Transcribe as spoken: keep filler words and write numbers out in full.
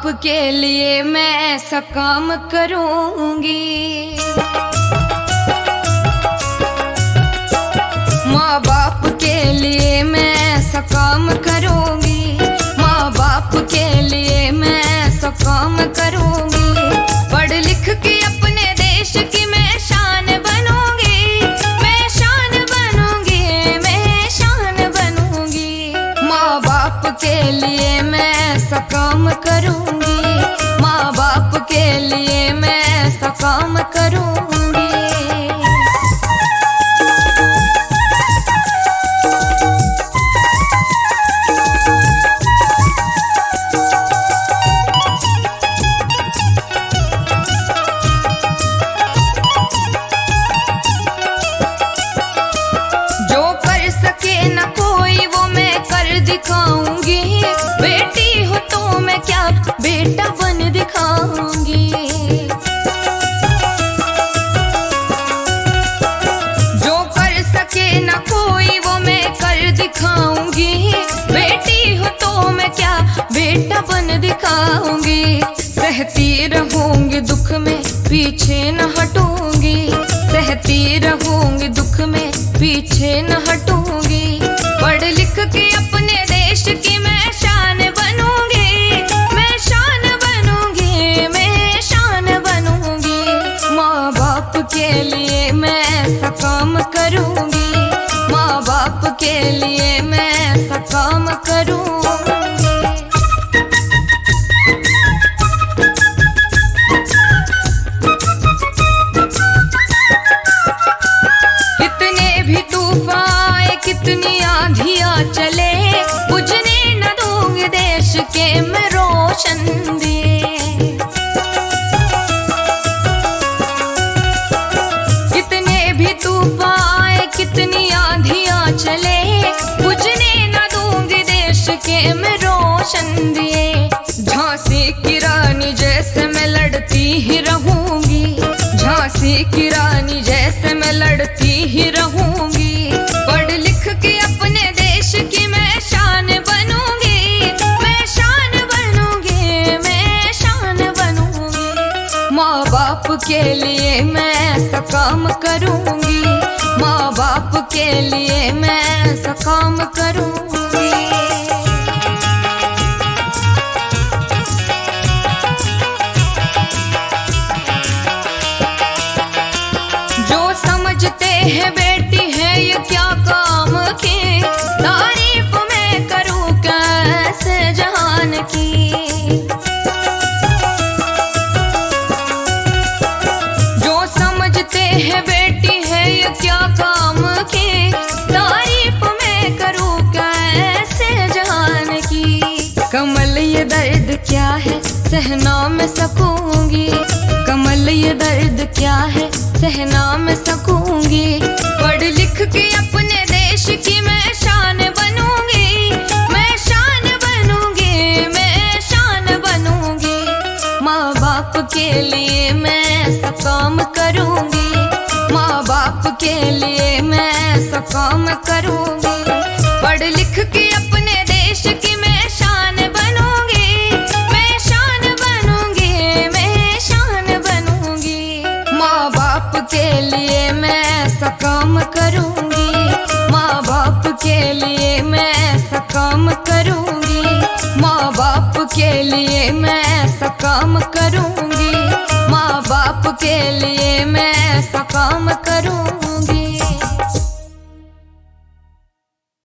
के लिए मैं ऐसा काम करूंगी, माँ बाप के लिए मैं ऐसा काम करूंगी, माँ बाप के लिए मैं ऐसा काम करूंगी। पढ़ लिख के अपने देश की मैं शान बनूंगी, मैं शान बनूंगी, मैं शान बनूंगी। माँ बाप के लिए मैं ऐसा काम करूंगी, माँ बाप के लिए मैं ऐसा काम करूंगी। दिखाऊंगी बेटी हो तो मैं क्या बेटा बन दिखाऊंगी, जो कर सके न कोई वो मैं कर दिखाऊंगी, बेटी हो तो मैं क्या बेटा बन दिखाऊंगी। सहती रहूंगी दुख में पीछे न हटूंगी, सहती रहूंगी दुख में पीछे न हटूंगी। पढ़ लिख के अपने देश की मैं शान बनूंगी, मैं शान बनूंगी, मैं शान बनूंगी। माँ बाप के लिए मैं ऐसा काम करूंगी, माँ बाप के लिए मैं ऐसा काम करूंगी। कितने भी तूफान आए, कितनी आंधियां चले, बुझने न दूंगी देश के मैं रोशन दिए। कितने भी तूफान आए, कितनी आंधियां चले, बुझने न दूंगी देश के मैं रोशन दिए। झांसी की रानी जैसे मैं लड़ती ही रहूंगी, झांसी की रानी जैसे मैं लड़ती ही रहूंगी। पढ़ लिख के अपने देश की मैं शान बनूंगी, मैं शान बनूंगी, मैं शान बनूंगी। माँ बाप के लिए मैं ऐसा काम करूंगी, माँ बाप के लिए मैं ऐसा काम करूंगी। जो समझते हैं बेटी है ये क्या काम की, तारीफ मैं करूं कैसे जहान की। जो समझते हैं बेटी है ये क्या काम की, तारीफ मैं करूं कैसे जहान की। कमल ये दर्द क्या है सहना मैं सकूंगी, कमल ये दर्द क्या है सहना मैं सकूंगी। पढ़ लिख के अपने देश की मैं शान बनूंगी, मैं शान बनूंगी, मैं शान बनूंगी। माँ बाप के लिए मैं ऐसा काम करूंगी, माँ बाप के लिए मैं ऐसा काम करूंगी। पढ़ लिख के अपने देश की मैं शान बनूंगी, मैं शान बनूंगी, मैं शान बनूंगी। माँ बाप के लिए मैं ऐसा काम करूंगी, माँ बाप के लिए मैं ऐसा काम करूंगी, माँ बाप के लिए मैं ऐसा काम करूंगी, माँ बाप के लिए मैं